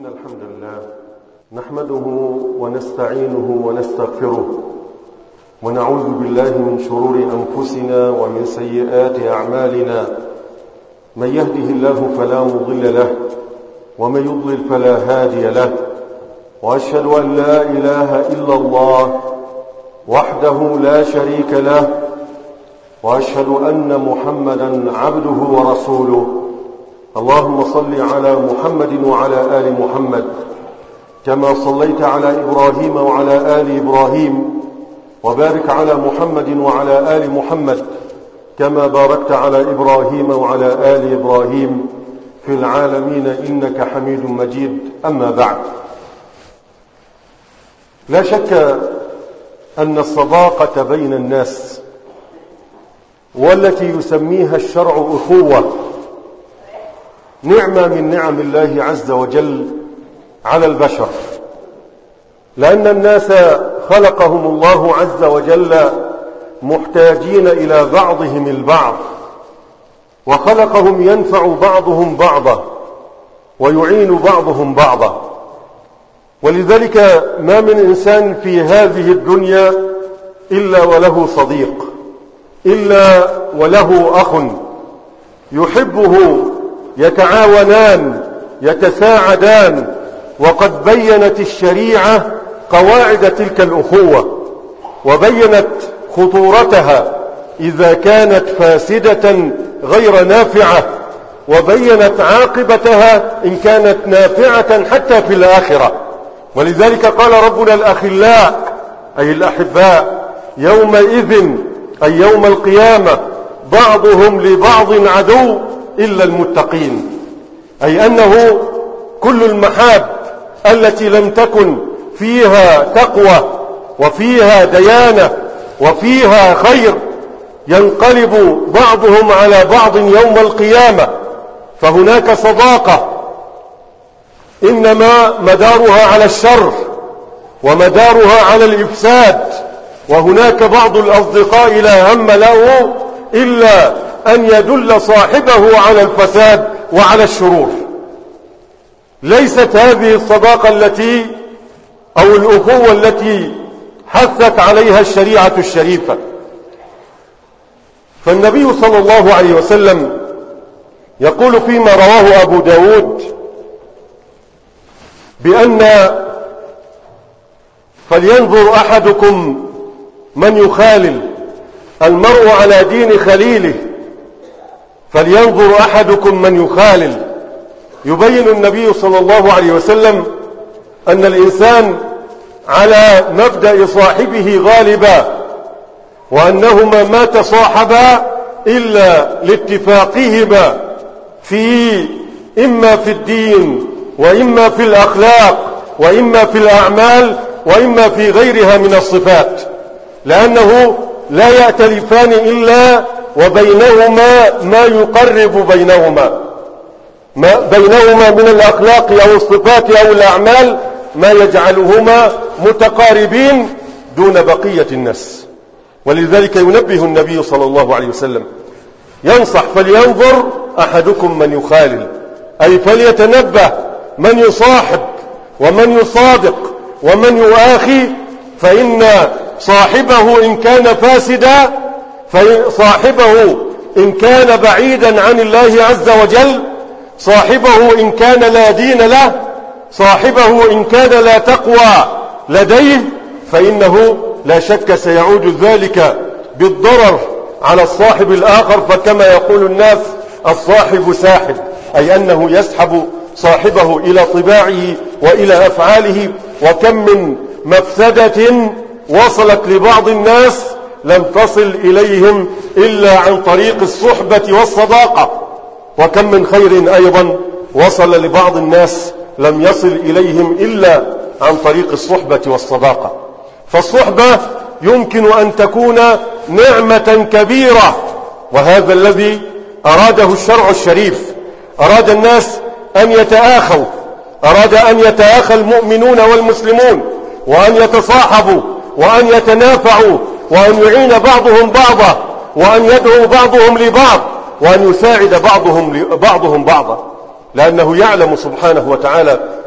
إن الحمد لله نحمده ونستعينه ونستغفره ونعوذ بالله من شرور أنفسنا ومن سيئات أعمالنا. من يهده الله فلا مضل له ومن يضلل فلا هادي له، وأشهد أن لا إله إلا الله وحده لا شريك له، وأشهد أن محمدا عبده ورسوله. اللهم صل على محمد وعلى آل محمد كما صليت على إبراهيم وعلى آل إبراهيم، وبارك على محمد وعلى آل محمد كما باركت على إبراهيم وعلى آل إبراهيم في العالمين إنك حميد مجيد. أما بعد، لا شك أن الصداقة بين الناس والتي يسميها الشرع أخوة نعمة من نعم الله عز وجل على البشر، لأن الناس خلقهم الله عز وجل محتاجين إلى بعضهم البعض، وخلقهم ينفع بعضهم بعضا ويعين بعضهم بعضا. ولذلك ما من إنسان في هذه الدنيا إلا وله صديق، إلا وله أخ يحبه، يتعاونان يتساعدان. وقد بينت الشريعة قواعد تلك الأخوة، وبينت خطورتها إذا كانت فاسدة غير نافعة، وبينت عاقبتها إن كانت نافعة حتى في الآخرة. ولذلك قال ربنا: الأخلاء أي الأحباء يومئذ أي يوم القيامة بعضهم لبعض عدو إلا المتقين، أي أنه كل المحاب التي لم تكن فيها تقوى وفيها ديانة وفيها خير ينقلب بعضهم على بعض يوم القيامة. فهناك صداقة إنما مدارها على الشر ومدارها على الإفساد، وهناك بعض الأصدقاء لا هم له إلا أن يدل صاحبه على الفساد وعلى الشرور. ليست هذه الصداقة التي أو الأخوة التي حثت عليها الشريعة الشريفة. فالنبي صلى الله عليه وسلم يقول فيما رواه أبو داود بأن فلينظر أحدكم من يخالل، المرء على دين خليله، فلينظر أحدكم من يخالل. يبين النبي صلى الله عليه وسلم أن الإنسان على مبدأ صاحبه غالبا، وأنهما ما تصاحبا إلا لاتفاقهما في إما في الدين وإما في الأخلاق وإما في الأعمال وإما في غيرها من الصفات، لأنه لا يأتلفان إلا وبينهما ما يقرب بينهما من الأخلاق أو الصفات أو الأعمال ما يجعلهما متقاربين دون بقية الناس. ولذلك ينبه النبي صلى الله عليه وسلم ينصح: فلينظر أحدكم من يخالل، أي فليتنبه من يصاحب ومن يصادق ومن يؤاخي، فإن صاحبه إن كان فاسدا، صاحبه إن كان بعيدا عن الله عز وجل، صاحبه إن كان لا دين له، صاحبه إن كان لا تقوى لديه، فإنه لا شك سيعود ذلك بالضرر على الصاحب الآخر. فكما يقول الناس: الصاحب ساحب، أي أنه يسحب صاحبه إلى طباعه وإلى أفعاله. وكم من مفسدة وصلت لبعض الناس لم تصل إليهم إلا عن طريق الصحبة والصداقة، وكم من خير أيضا وصل لبعض الناس لم يصل إليهم إلا عن طريق الصحبة والصداقة. فالصحبة يمكن أن تكون نعمة كبيرة، وهذا الذي أراده الشرع الشريف. أراد الناس أن يتآخوا، أراد أن يتآخى المؤمنون والمسلمون، وأن يتصاحبوا وأن يتنافعوا، وأن يعين بعضهم بعضا، وأن يدعو بعضهم لبعض، وأن يساعد بعضهم بعضا، لأنه يعلم سبحانه وتعالى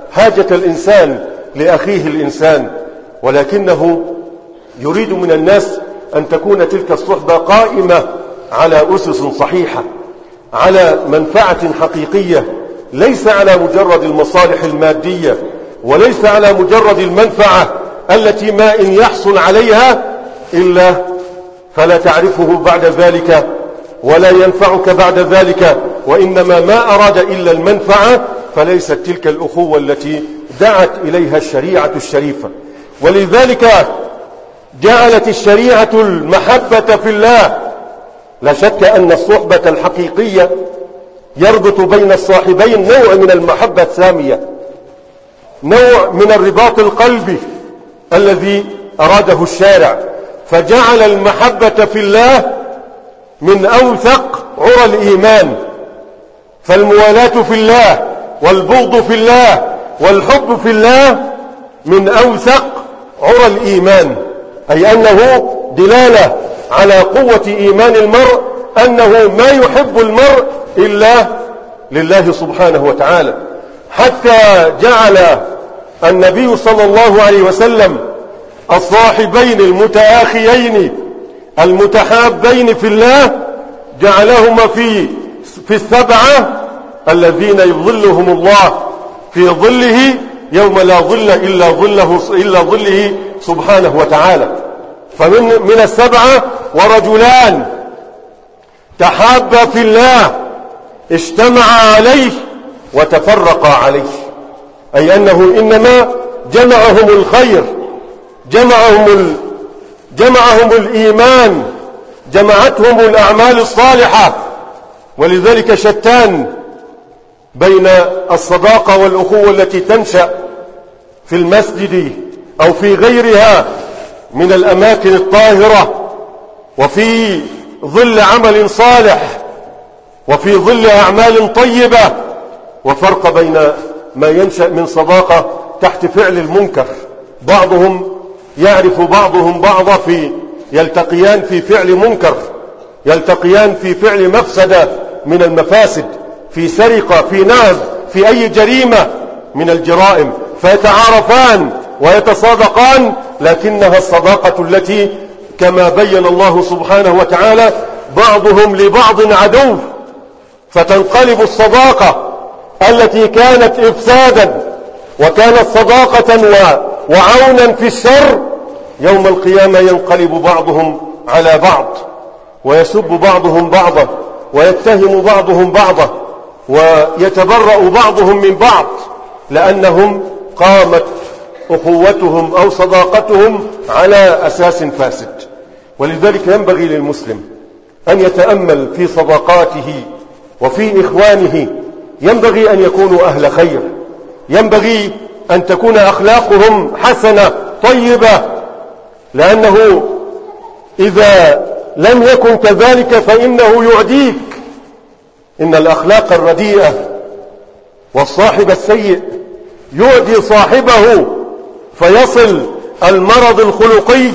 حاجة الإنسان لأخيه الإنسان، ولكنه يريد من الناس أن تكون تلك الصحبة قائمة على أسس صحيحة، على منفعة حقيقية، ليس على مجرد المصالح المادية، وليس على مجرد المنفعة التي ما إن يحصل عليها إلا فلا تعرفه بعد ذلك ولا ينفعك بعد ذلك، وإنما ما أراد إلا المنفعة، فليست تلك الأخوة التي دعت إليها الشريعة الشريفة. ولذلك جعلت الشريعة المحبة في الله. لا شك أن الصحبة الحقيقية يربط بين الصاحبين نوع من المحبة السامية، نوع من الرباط القلبي الذي أراده الشارع، فجعل المحبة في الله من أوثق عرى الإيمان. فالموالاة في الله والبغض في الله والحب في الله من أوثق عرى الإيمان، أي أنه دلالة على قوة إيمان المرء، أنه ما يحب المرء إلا لله سبحانه وتعالى. حتى جعل النبي صلى الله عليه وسلم الصاحبين المتآخيين المتحابين في الله جعلهما في السبعة الذين يظلهم الله في ظله يوم لا ظل إلا ظله سبحانه وتعالى. فمن السبعة ورجلان تحابا في الله اجتمعا عليه وتفرقا عليه، أي أنه إنما جمعهم الخير، جمعهم الإيمان، جمعتهم الأعمال الصالحة. ولذلك شتان بين الصداقة والأخوة التي تنشأ في المسجد أو في غيرها من الأماكن الطاهرة وفي ظل عمل صالح وفي ظل أعمال طيبة، وفرق بين ما ينشأ من صداقة تحت فعل المنكر. بعضهم يعرف بعضهم بعضا يلتقيان في فعل منكر، يلتقيان في فعل مفسدة من المفاسد، في سرقة، في نهب، في أي جريمة من الجرائم، فيتعارفان ويتصادقان، لكنها الصداقة التي كما بين الله سبحانه وتعالى بعضهم لبعض عدو، فتنقلب الصداقة التي كانت إفسادا وكانت صداقة وعونا في الشر، يوم القيامة ينقلب بعضهم على بعض ويسب بعضهم بعضا ويتهم بعضهم بعضا ويتبرأ بعضهم من بعض، لأنهم قامت أخوتهم أو صداقتهم على أساس فاسد. ولذلك ينبغي للمسلم أن يتأمل في صداقاته وفي إخوانه، ينبغي أن يكونوا أهل خير، ينبغي أن تكون أخلاقهم حسنة طيبة، لأنه إذا لم يكن كذلك فإنه يعديك. إن الأخلاق الرديئة والصاحب السيء يعدي صاحبه، فيصل المرض الخلقي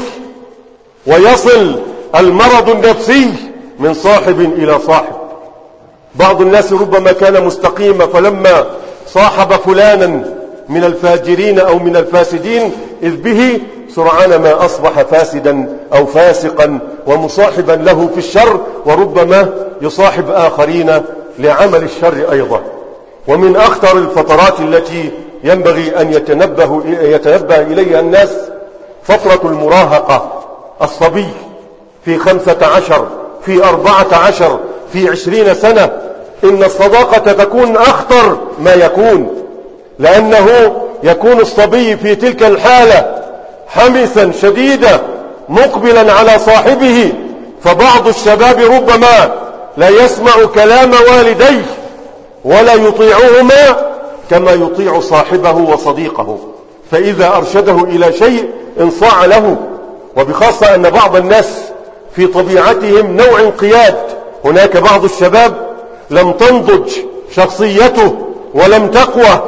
ويصل المرض النفسي من صاحب إلى صاحب. بعض الناس ربما كان مستقيما، فلما صاحب فلانا من الفاجرين أو من الفاسدين إذ به سرعان ما أصبح فاسدا أو فاسقا ومصاحبا له في الشر، وربما يصاحب آخرين لعمل الشر أيضا. ومن أخطر الفترات التي ينبغي أن يتنبه إليها الناس فترة المراهقة. الصبي في 15 في 14 في 20 سنة، إن الصداقة تكون أخطر ما يكون، لأنه يكون الصبي في تلك الحالة حمسا شديدا مقبلا على صاحبه، فبعض الشباب ربما لا يسمع كلام والديه ولا يطيعهما كما يطيع صاحبه وصديقه، فإذا أرشده إلى شيء انصاع له. وبخاصة أن بعض الناس في طبيعتهم نوع انقياد. هناك بعض الشباب لم تنضج شخصيته ولم تقوى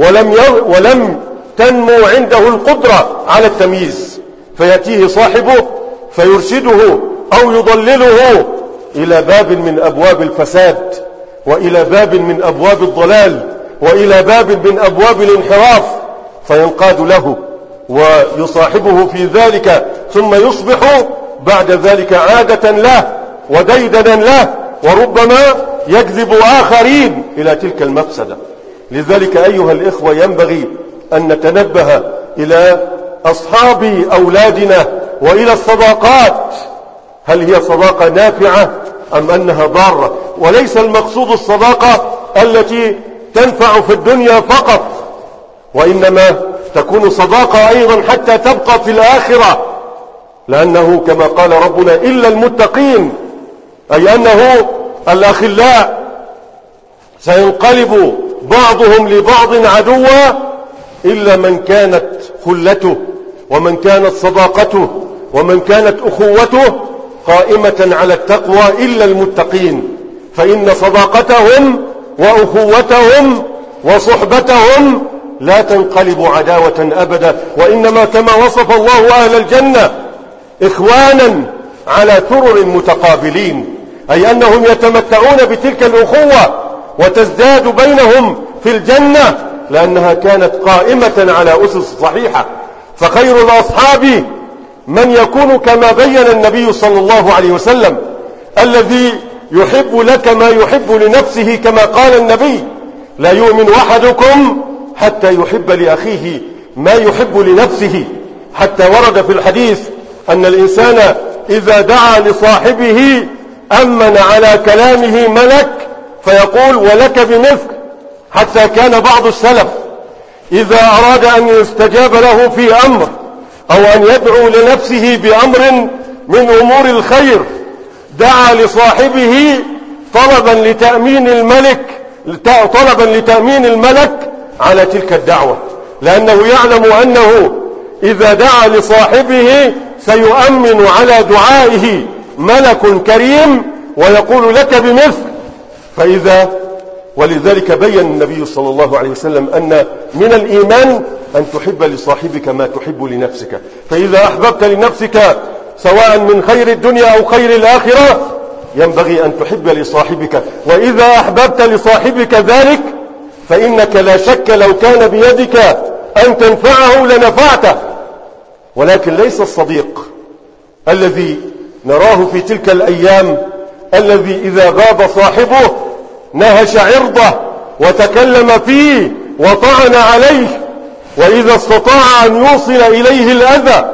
ولم تنمو عنده القدرة على التمييز، فيأتيه صاحبه فيرشده أو يضلله إلى باب من أبواب الفساد وإلى باب من أبواب الضلال، وإلى باب من أبواب الانحراف فينقاد له ويصاحبه في ذلك، ثم يصبح بعد ذلك عادة له وديدنا له، وربما يجذب آخرين إلى تلك المفسدة. لذلك أيها الإخوة ينبغي أن نتنبه إلى أصحاب أولادنا وإلى الصداقات، هل هي صداقة نافعة أم أنها ضارة؟ وليس المقصود الصداقة التي تنفع في الدنيا فقط، وإنما تكون صداقة أيضا حتى تبقى في الآخرة، لأنه كما قال ربنا إلا المتقين، أي أنه الأخلاء سينقلب بعضهم لبعض عدوا إلا من كانت خلته ومن كانت صداقته ومن كانت أخوته قائمة على التقوى إلا المتقين، فإن صداقتهم وأخوتهم وصحبتهم لا تنقلب عداوة أبدا، وإنما كما وصف الله أهل الجنة إخوانا على سرر متقابلين، أي أنهم يتمتعون بتلك الأخوة وتزداد بينهم في الجنة لأنها كانت قائمة على أسس صحيحة. فخير الأصحاب من يكون كما بين النبي صلى الله عليه وسلم، الذي يحب لك ما يحب لنفسه، كما قال النبي لا يؤمن أحدكم حتى يحب لأخيه ما يحب لنفسه، حتى ورد في الحديث أن الإنسان إذا دعا لصاحبه أمن على كلامه ملك فيقول ولك بمثل، حتى كان بعض السلف إذا أراد أن يستجاب له في أمر أو أن يدعو لنفسه بأمر من أمور الخير دعا لصاحبه طلبا لتأمين الملك على تلك الدعوة، لأنه يعلم أنه إذا دعا لصاحبه سيؤمن على دعائه ملك كريم ويقول لك بمثل. ولذلك بين النبي صلى الله عليه وسلم أن من الإيمان أن تحب لصاحبك ما تحب لنفسك، فإذا أحببت لنفسك سواء من خير الدنيا أو خير الآخرة ينبغي أن تحب لصاحبك، وإذا أحببت لصاحبك ذلك فإنك لا شك لو كان بيدك أن تنفعه لنفعته. ولكن ليس الصديق الذي نراه في تلك الأيام الذي إذا غاب صاحبه نهش عرضه وتكلم فيه وطعن عليه، وإذا استطاع أن يوصل إليه الأذى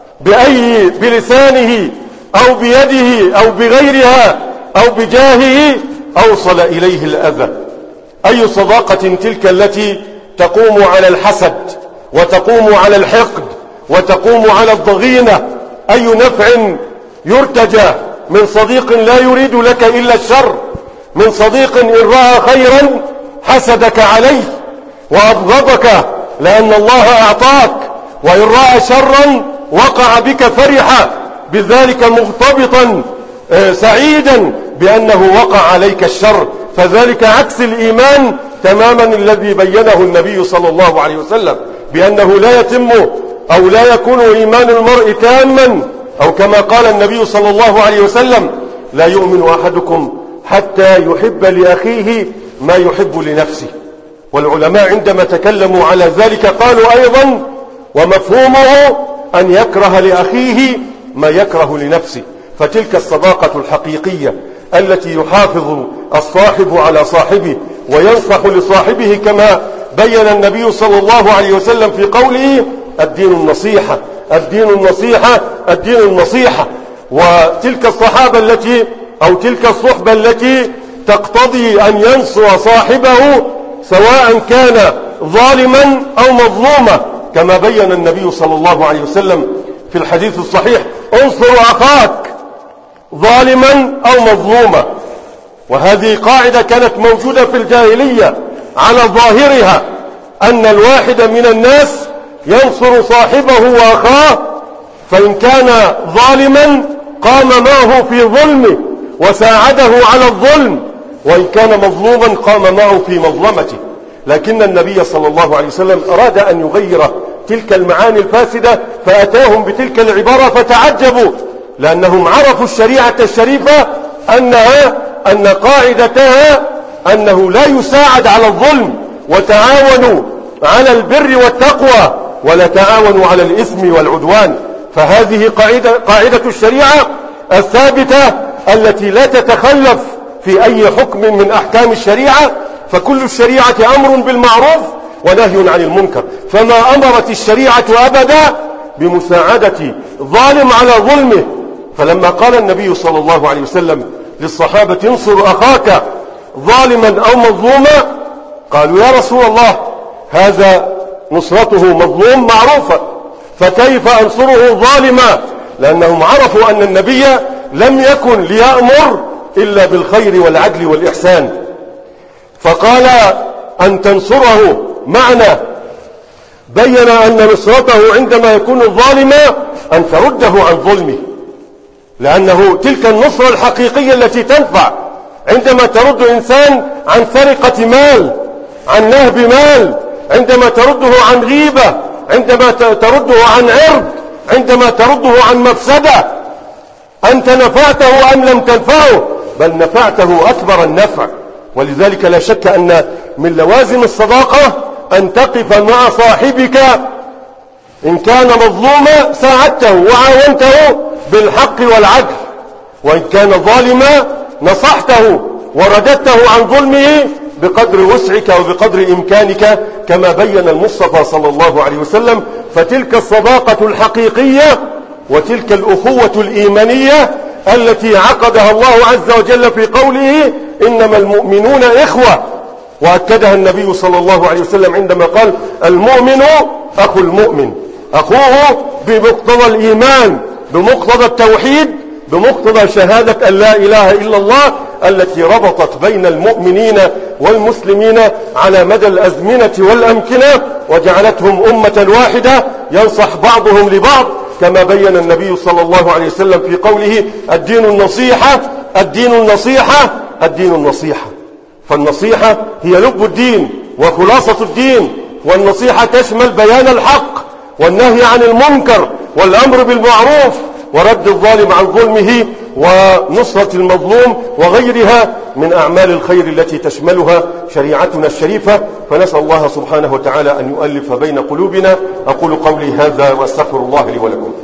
بلسانه أو بيده أو بغيرها أو بجاهه أوصل إليه الأذى. أي صداقة تلك التي تقوم على الحسد وتقوم على الحقد وتقوم على الضغينة؟ أي نفع يرتجى من صديق لا يريد لك إلا الشر، من صديق إن رأى خيرا حسدك عليه وأبغضك لأن الله أعطاك، وإن رأى شرا وقع بك فرحا بذلك مغتبطا سعيدا بأنه وقع عليك الشر، فذلك عكس الإيمان تماما الذي بينه النبي صلى الله عليه وسلم، بأنه لا يتم أو لا يكون إيمان المرء تاما، أو كما قال النبي صلى الله عليه وسلم لا يؤمن أحدكم حتى يحب لأخيه ما يحب لنفسه. والعلماء عندما تكلموا على ذلك قالوا أيضا ومفهومه أن يكره لأخيه ما يكره لنفسه، فتلك الصداقة الحقيقية التي يحافظ الصاحب على صاحبه وينصح لصاحبه كما بين النبي صلى الله عليه وسلم في قوله الدين النصيحة الدين النصيحة الدين النصيحة. وتلك الصحابة التي أو تلك الصحبة التي تقتضي أن ينصر صاحبه سواء كان ظالما أو مظلوما، كما بين النبي صلى الله عليه وسلم في الحديث الصحيح انصر أخاك ظالما أو مظلوما. وهذه قاعدة كانت موجودة في الجاهلية على ظاهرها، أن الواحد من الناس ينصر صاحبه وأخاه، فإن كان ظالما قام معه في ظلمه وساعده على الظلم، وإن كان مظلوما قام معه في مظلمته. لكن النبي صلى الله عليه وسلم أراد أن يغير تلك المعاني الفاسدة فأتاهم بتلك العبارة فتعجبوا، لأنهم عرفوا الشريعة الشريفة أن قاعدتها أنه لا يساعد على الظلم وتعاونوا على البر والتقوى ولا تعاونوا على الإثم والعدوان. فهذه قاعدة الشريعة الثابتة التي لا تتخلف في أي حكم من أحكام الشريعة، فكل الشريعة أمر بالمعروف ونهي عن المنكر. فما أمرت الشريعة أبدا بمساعدة ظالم على ظلمه. فلما قال النبي صلى الله عليه وسلم للصحابة انصر أخاك ظالما أو مظلوما، قالوا يا رسول الله هذا نصرته مظلوم معروفة، فكيف أنصره ظالما؟ لأنهم عرفوا أن النبي لم يكن ليأمر إلا بالخير والعدل والإحسان. فقال أن تنصره معنى بين أن نصرته عندما يكون ظالما أن ترده عن ظلمه، لأنه تلك النصرة الحقيقية التي تنفع عندما ترد إنسان عن سرقة مال، عن نهب مال، عندما ترده عن غيبة، عندما ترده عن عرض، عندما ترده عن مفسدة. أنت نفعته أم لم تنفعه؟ بل نفعته أكبر النفع. ولذلك لا شك أن من لوازم الصداقة أن تقف مع صاحبك إن كان مظلوما ساعدته وعاونته بالحق والعدل، وإن كان ظالما نصحته ورددته عن ظلمه بقدر وسعك وبقدر إمكانك كما بين المصطفى صلى الله عليه وسلم. فتلك الصداقة الحقيقية وتلك الأخوة الإيمانية التي عقدها الله عز وجل في قوله إنما المؤمنون إخوة، وأكدها النبي صلى الله عليه وسلم عندما قال المؤمن أخو المؤمن، أخوه بمقتضى الإيمان، بمقتضى التوحيد، بمقتضى شهادة أن لا إله إلا الله التي ربطت بين المؤمنين والمسلمين على مدى الأزمنة والأمكنة وجعلتهم أمة واحدة ينصح بعضهم لبعض، كما بين النبي صلى الله عليه وسلم في قوله الدين النصيحة الدين النصيحة الدين النصيحة. فالنصيحة هي لب الدين وخلاصة الدين، والنصيحة تشمل بيان الحق والنهي عن المنكر والأمر بالمعروف ورد الظالم عن ظلمه ونصرة المظلوم وغيرها من أعمال الخير التي تشملها شريعتنا الشريفة. فنسأل الله سبحانه وتعالى أن يؤلف بين قلوبنا. أقول قولي هذا وأستغفر الله لي ولكم.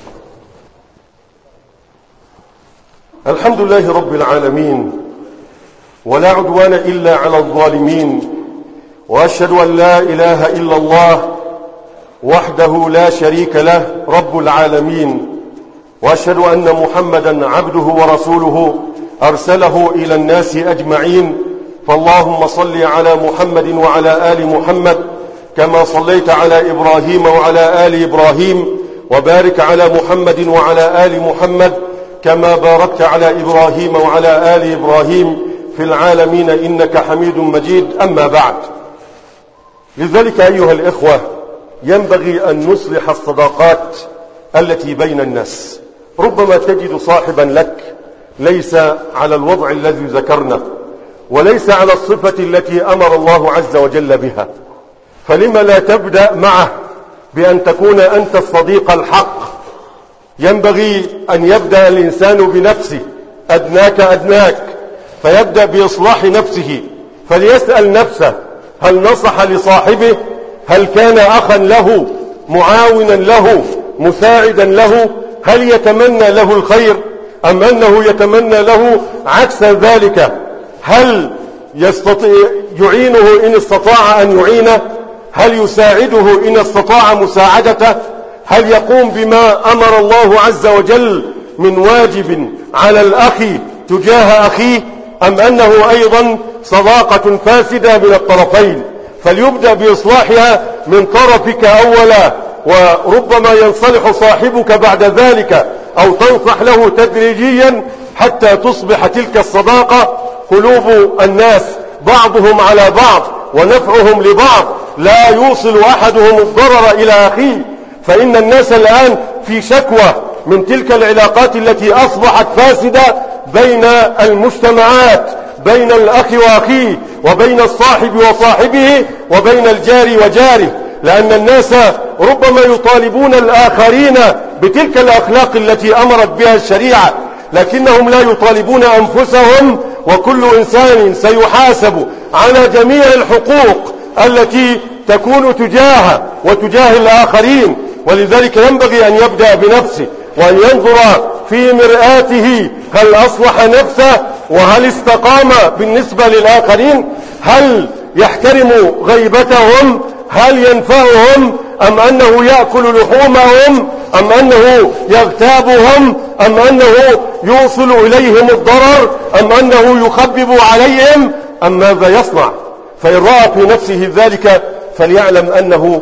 الحمد لله رب العالمين، ولا عدوان إلا على الظالمين، وأشهد أن لا إله إلا الله وحده لا شريك له رب العالمين، وأشهد أن محمدا عبده ورسوله أرسله إلى الناس أجمعين. فاللهم صل على محمد وعلى آل محمد كما صليت على إبراهيم وعلى آل إبراهيم، وبارك على محمد وعلى آل محمد كما باركت على إبراهيم وعلى آل إبراهيم في العالمين إنك حميد مجيد. أما بعد، لذلك أيها الإخوة ينبغي أن نصلح الصداقات التي بين الناس. ربما تجد صاحبا لك ليس على الوضع الذي ذكرنا وليس على الصفة التي أمر الله عز وجل بها، فلم لا تبدأ معه بأن تكون أنت الصديق الحق؟ ينبغي أن يبدأ الإنسان بنفسه، أدناك أدناك، فيبدأ بإصلاح نفسه، فليسأل نفسه هل نصح لصاحبه؟ هل كان أخا له، معاونا له، مساعدا له؟ هل يتمنى له الخير أم أنه يتمنى له عكس ذلك؟ هل يعينه إن استطاع أن يعينه؟ هل يساعده إن استطاع مساعدته؟ هل يقوم بما أمر الله عز وجل من واجب على الأخ تجاه أخيه، أم أنه أيضا صداقة فاسدة من الطرفين؟ فليبدأ بإصلاحها من طرفك أولا، وربما ينصلح صاحبك بعد ذلك، أو تنصح له تدريجيا حتى تصبح تلك الصداقة قلوب الناس بعضهم على بعض ونفعهم لبعض، لا يوصل أحدهم الضرر إلى أخيه. فإن الناس الآن في شكوى من تلك العلاقات التي أصبحت فاسدة بين المجتمعات، بين الأخ وأخيه، وبين الصاحب وصاحبه، وبين الجار وجاره، لأن الناس ربما يطالبون الآخرين بتلك الأخلاق التي أمرت بها الشريعة، لكنهم لا يطالبون أنفسهم. وكل إنسان سيحاسب على جميع الحقوق التي تكون تجاهه وتجاه الآخرين. ولذلك ينبغي أن يبدأ بنفسه وأن ينظر في مرآته، هل أصلح نفسه وهل استقام بالنسبة للآخرين؟ هل يحترم غيبتهم؟ هل ينفعهم؟ أم أنه يأكل لحومهم؟ أم أنه يغتابهم؟ أم أنه يوصل إليهم الضرر؟ أم أنه يخبب عليهم؟ أم ماذا يصنع؟ فإن رأى في نفسه ذلك فليعلم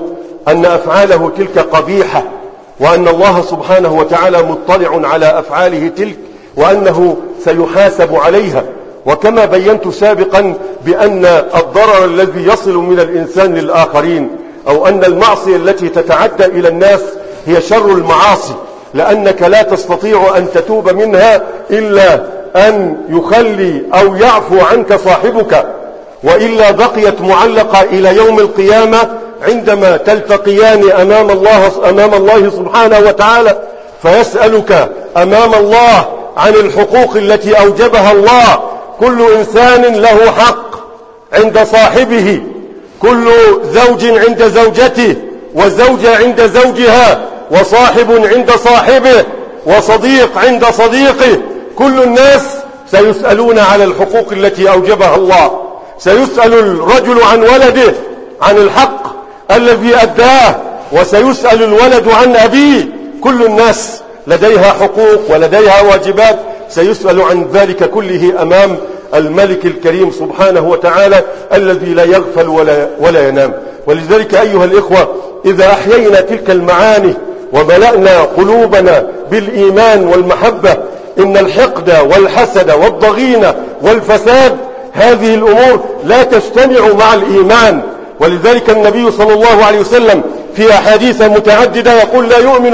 أن أفعاله تلك قبيحة، وأن الله سبحانه وتعالى مطلع على أفعاله تلك، وأنه سيحاسب عليها. وكما بينت سابقا بأن الضرر الذي يصل من الإنسان للآخرين، أو أن المعصية التي تتعدى إلى الناس هي شر المعاصي، لأنك لا تستطيع أن تتوب منها إلا أن يخلي أو يعفو عنك صاحبك، وإلا بقيت معلقة إلى يوم القيامة عندما تلتقيان أمام الله سبحانه وتعالى، فيسألك أمام الله عن الحقوق التي أوجبها الله. كل إنسان له حق عند صاحبه، كل زوج عند زوجته، وزوجة عند زوجها، وصاحب عند صاحبه، وصديق عند صديقه. كل الناس سيسألون على الحقوق التي أوجبها الله. سيسأل الرجل عن ولده عن الحق الذي أداه، وسيسأل الولد عن أبيه. كل الناس لديها حقوق ولديها واجبات، سيسأل عن ذلك كله أمام الملك الكريم سبحانه وتعالى الذي لا يغفل ولا ينام. ولذلك أيها الإخوة، إذا أحيينا تلك المعاني وملأنا قلوبنا بالإيمان والمحبة، إن الحقد والحسد والضغينة والفساد هذه الأمور لا تجتمع مع الإيمان. ولذلك النبي صلى الله عليه وسلم في أحاديث متعددة يقول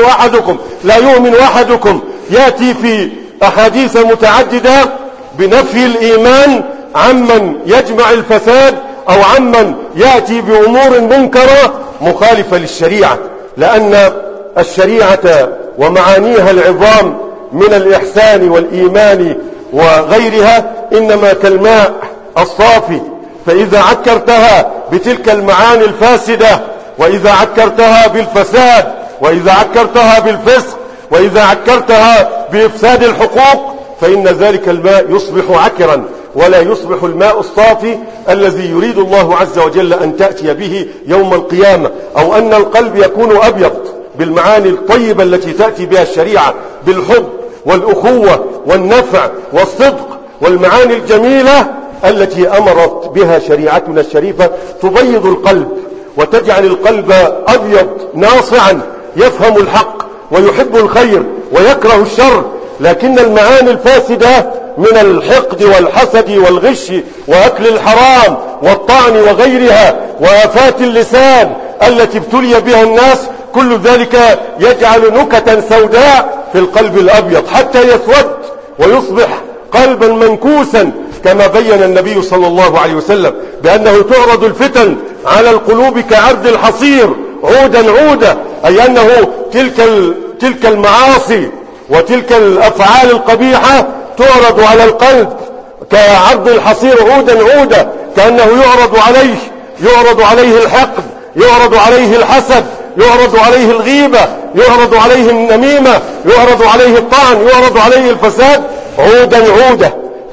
لا يؤمن أحدكم يأتي في أحاديث متعددة بنفي الإيمان عمن يجمع الفساد أو عمن يأتي بأمور منكرة مخالفة للشريعة، لأن الشريعة ومعانيها العظام من الإحسان والإيمان وغيرها إنما كالماء الصافي، فإذا عكرتها بتلك المعاني الفاسدة، وإذا عكرتها بالفساد، وإذا عكرتها بالفسق، وإذا عكرتها بإفساد الحقوق، فإن ذلك الماء يصبح عكرا ولا يصبح الماء الصافي الذي يريد الله عز وجل أن تأتي به يوم القيامة. أو أن القلب يكون أبيض بالمعاني الطيبة التي تأتي بها الشريعة، بالحب والأخوة والنفع والصدق والمعاني الجميلة التي أمرت بها شريعتنا الشريفة، تبيض القلب وتجعل القلب أبيض ناصعا يفهم الحق ويحب الخير ويكره الشر. لكن المعاني الفاسدة من الحقد والحسد والغش وأكل الحرام والطعن وغيرها وآفات اللسان التي ابتلي بها الناس، كل ذلك يجعل نكتا سوداء في القلب الأبيض حتى يسود ويصبح قلبا منكوسا، كما بين النبي صلى الله عليه وسلم بأنه تعرض الفتن على القلوب كعرض الحصير عودا عودا، أي أنه تلك المعاصي وتلك الأفعال القبيحة تعرض على القلب كعرض الحصير عودا عودا، كأنه يعرض عليه الحقد، يعرض عليه الحسد، يعرض عليه الغيبة، يعرض عليه النميمة، يعرض عليه الطعن، يعرض عليه الفساد عودا عودا.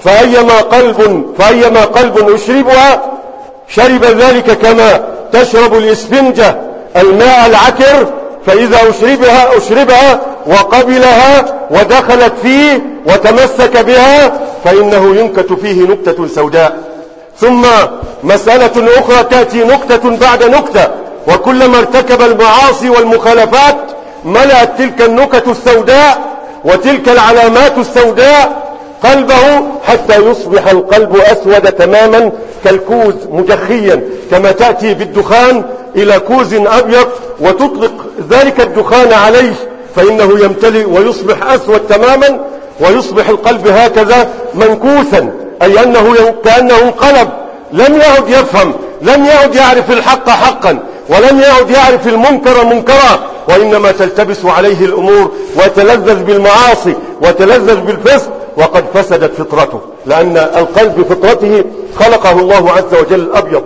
فأيما قلب أشربها شرب ذلك كما تشرب الإسفنجة الماء العكر، فإذا أشربها وقبلها ودخلت فيه وتمسك بها فإنه ينكت فيه نكتة سوداء. ثم مسألة أخرى تأتي نكتة بعد نكتة، وكلما ارتكب المعاصي والمخالفات ملأت تلك النكت السوداء وتلك العلامات السوداء قلبه حتى يصبح القلب أسود تماما كالكوز مجخيا، كما تأتي بالدخان إلى كوز أبيض وتطلق ذلك الدخان عليه فإنه يمتلئ ويصبح أسود تماما، ويصبح القلب هكذا منكوسا، أي أنه كأنه انقلب، لم يعد يفهم، لم يعد يعرف الحق حقا، ولم يعد يعرف المنكر منكرا، وإنما تلتبس عليه الأمور ويتلذذ بالمعاصي ويتلذذ بالفسق، وقد فسدت فطرته، لأن القلب بفطرته خلقه الله عز وجل أبيض،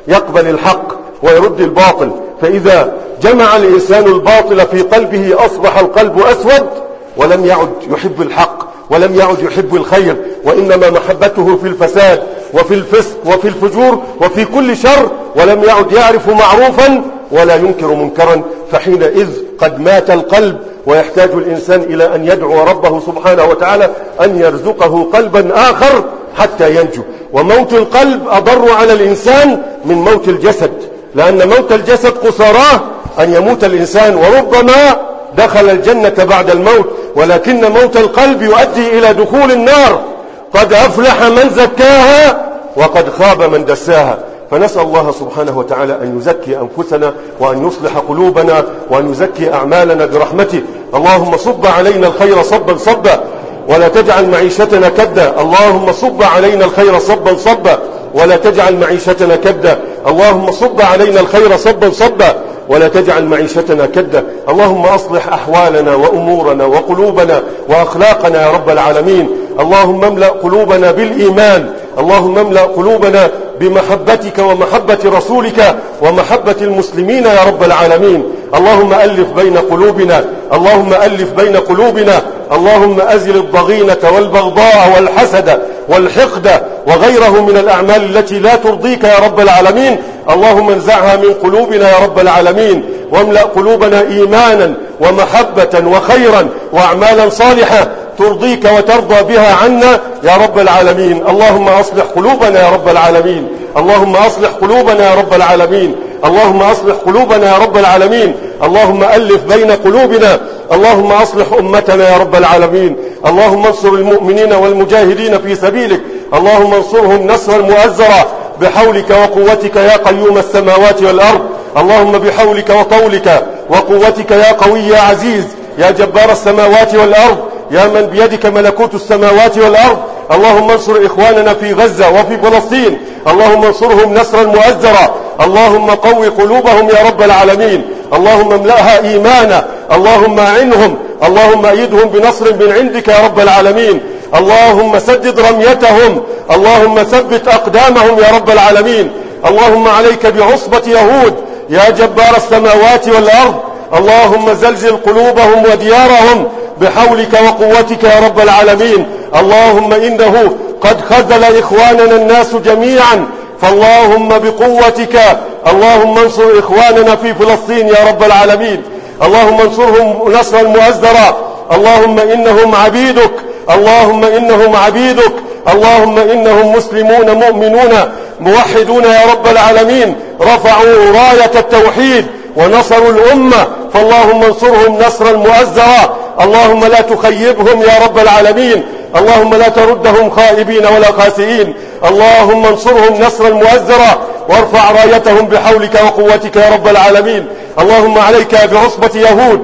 يقبل الحق ويرد الباطل. فإذا جمع الإنسان الباطل في قلبه أصبح القلب أسود، ولم يعد يحب الحق ولم يعد يحب الخير، وإنما محبته في الفساد وفي الفسق وفي الفجور وفي كل شر، ولم يعد يعرف معروفا ولا ينكر منكرا. فحينئذ قد مات القلب، ويحتاج الإنسان إلى أن يدعو ربه سبحانه وتعالى أن يرزقه قلبا آخر حتى ينجو. وموت القلب أضر على الإنسان من موت الجسد، لأن موت الجسد قصاراه أن يموت الإنسان، وربما دخل الجنة بعد الموت، ولكن موت القلب يؤدي إلى دخول النار. قد أفلح من زكاها وقد خاب من دساها. فنسأل الله سبحانه وتعالى أن يزكي أنفسنا وأن يصلح قلوبنا وأن يزكي أعمالنا برحمته. اللهم صب علينا الخير صبا صبا ولا تجعل معيشتنا كدا. اللهم صب علينا الخير صبا صبا ولا تجعل معيشتنا كدا. اللهم صب علينا الخير صبا صبا ولا تجعل معيشتنا كدا. اللهم أصلح أحوالنا وأمورنا وقلوبنا وأخلاقنا يا رب العالمين. اللهم املأ قلوبنا بالإيمان. اللهم املأ قلوبنا بمحبتك ومحبة رسولك ومحبة المسلمين يا رب العالمين. اللهم ألف بين قلوبنا. اللهم ألف بين قلوبنا. اللهم أزل الضغينة والبغضاء والحسد والحقد وغيره من الأعمال التي لا ترضيك يا رب العالمين. اللهم انزعها من قلوبنا يا رب العالمين، واملأ قلوبنا إيمانا ومحبة وخيرا وأعمالا صالحة ترضيك وترضى بها عنا يا رب العالمين. اللهم أصلح قلوبنا يا رب العالمين. اللهم أصلح قلوبنا يا رب العالمين. اللهم أصلح قلوبنا يا رب العالمين. اللهم ألف بين قلوبنا. اللهم أصلح أمتنا يا رب العالمين. اللهم انصر المؤمنين والمجاهدين في سبيلك. اللهم انصرهم نصرا مؤزرا بحولك وقوتك يا قيوم السماوات والأرض. اللهم بحولك وطولك وقوتك يا قوي يا عزيز يا جبار السماوات والأرض يا من بيدك ملكوت السماوات والأرض. اللهم انصر إخواننا في غزة وفي فلسطين. اللهم انصرهم نصرا مؤزرا. اللهم قوي قلوبهم يا رب العالمين. اللهم املأها إيمانا. اللهم أعنهم. اللهم أيدهم بنصر من عندك يا رب العالمين. اللهم سدد رميتهم. اللهم ثبت أقدامهم يا رب العالمين. اللهم عليك بعصبة يهود يا جبار السماوات والأرض. اللهم زلزل قلوبهم وديارهم بحولك وقوتك يا رب العالمين. اللهم إنه قد خذل إخواننا الناس جميعا، فاللهم بقوتك اللهم انصر إخواننا في فلسطين يا رب العالمين. اللهم انصرهم نصرا مؤزرا. اللهم إنهم عبيدك. اللهم إنهم عبيدك. اللهم إنهم مسلمون مؤمنون موحدون يا رب العالمين، رفعوا راية التوحيد ونصروا الأمة، فاللهم انصرهم نصرا مؤزرا. اللهم لا تخيبهم يا رب العالمين. اللهم لا تردهم خائبين ولا خاسئين. اللهم انصرهم نصرا مؤزرا وارفع رايتهم بحولك وقوتك يا رب العالمين. اللهم عليك بعصبة يهود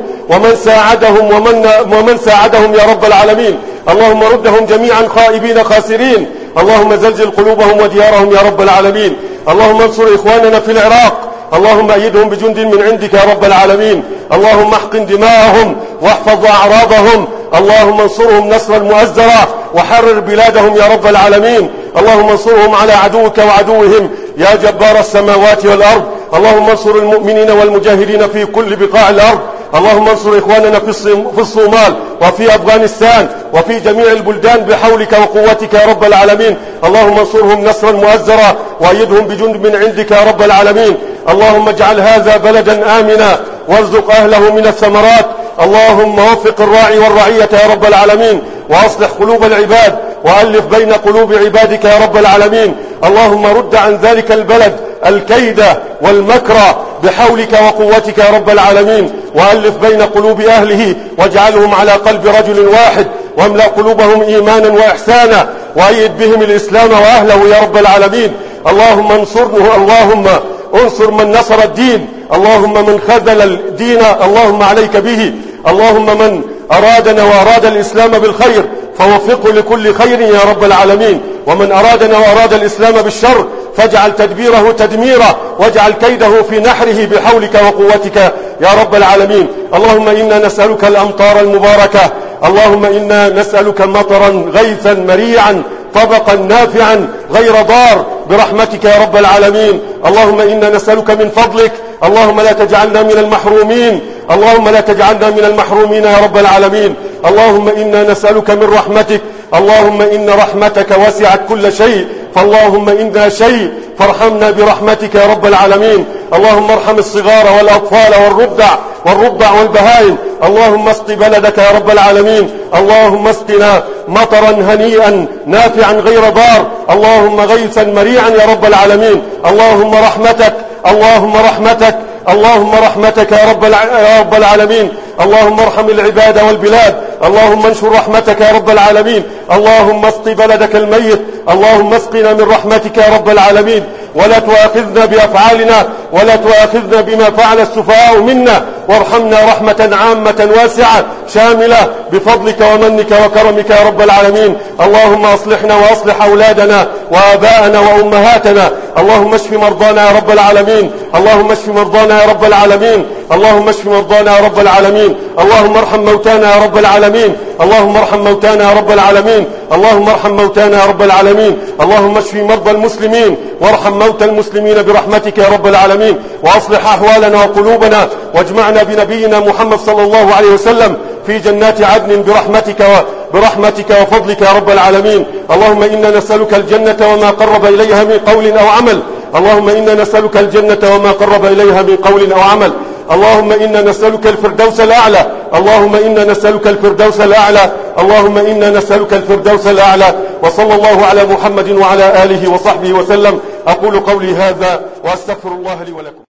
ومن ساعدهم يا رب العالمين. اللهم ردهم جميعا خائبين خاسرين. اللهم زلزل قلوبهم وديارهم يا رب العالمين. اللهم انصر إخواننا في العراق. اللهم أيدهم بجند من عندك يا رب العالمين. اللهم احقن دماءهم واحفظ أعراضهم. اللهم انصرهم نصرا مؤزرا وحرر بلادهم يا رب العالمين. اللهم انصرهم على عدوك وعدوهم يا جبار السماوات والأرض. اللهم انصر المؤمنين والمجاهدين في كل بقاع الأرض. اللهم انصر إخواننا في الصومال وفي أفغانستان وفي جميع البلدان بحولك وقوتك يا رب العالمين. اللهم انصرهم نصرا مؤزرا وأيدهم بجند من عندك يا رب العالمين. اللهم اجعل هذا بلدا آمنا وارزق أهله من الثمرات. اللهم وفق الراعي والرعية يا رب العالمين، وأصلح قلوب العباد وألف بين قلوب عبادك يا رب العالمين. اللهم رد عن ذلك البلد الكيد والمكر بحولك وقوتك يا رب العالمين، وألف بين قلوب أهله واجعلهم على قلب رجل واحد، واملأ قلوبهم إيمانا وإحسانا، وأيد بهم الإسلام وأهله يا رب العالمين. اللهم انصر من نصر الدين. اللهم من خذل الدين اللهم عليك به. اللهم من أرادنا وأراد الإسلام بالخير فوفقه لكل خير يا رب العالمين، ومن أرادنا وأراد الإسلام بالشر فاجعل تدبيره تدميرا واجعل كيده في نحره بحولك وقوتك يا رب العالمين. اللهم إنا نسألك الأمطار المباركة. اللهم إنا نسألك مطرا غيثا مريعا طبقا نافعا غير ضار برحمتك يا رب العالمين. اللهم إنا نسألك من فضلك، اللهم لا تجعلنا من المحرومين، اللهم لا تجعلنا من المحرومين يا رب العالمين. اللهم إنا نسألك من رحمتك، اللهم إن رحمتك وسعت كل شيء، فاللهم إنا شيء فارحمنا برحمتك يا رب العالمين. اللهم ارحم الصغار والأطفال والرضع والبهائم. اللهم اسق بلدك يا رب العالمين. اللهم اسقنا مطرا هنيئا نافعا غير ضار، اللهم غيثا مريعا يا رب العالمين. اللهم رحمتك، اللهم رحمتك، اللهم رحمتك يا رب العالمين. اللهم ارحم العباد والبلاد، اللهم انشر رحمتك يا رب العالمين. اللهم اسق بلدك الميت، اللهم اسقنا من رحمتك يا رب العالمين. ولا تؤاخذنا بأفعالنا، ولا تؤاخذنا بما فعل السفهاء منا، وارحمنا رحمة عامة واسعة شاملة بفضلك ومنك وكرمك يا رب العالمين. اللهم أصلحنا وأصلح أولادنا وآباءنا وأمهاتنا. اللهم اشف مرضانا يا رب العالمين، اللهم اشف مرضانا يا رب العالمين، اللهم اشف مرضانا يا رب العالمين. اللهم ارحم موتانا يا رب العالمين، اللهم ارحم موتانا يا رب العالمين، اللهم ارحم موتانا يا رب العالمين. اللهم اشف مرضى المسلمين وارحم موتى المسلمين برحمتك يا رب العالمين. وأصلح أحوالنا وقلوبنا، واجمعنا بنبينا محمد صلى الله عليه وسلم في جنات عدن برحمتك وفضلك يا رب العالمين. اللهم إنا نسألك الجنة وما قرب إليها من قول أو عمل، اللهم إنا نسألك الجنة وما قرب إليها من قول أو عمل. اللهم إنا نسألك الفردوس الأعلى، اللهم إنا نسألك الفردوس الأعلى، اللهم إنا نسألك الفردوس الأعلى. وصلى الله على محمد وعلى آله وصحبه وسلم. أقول قولي هذا وأستغفر الله لي ولكم.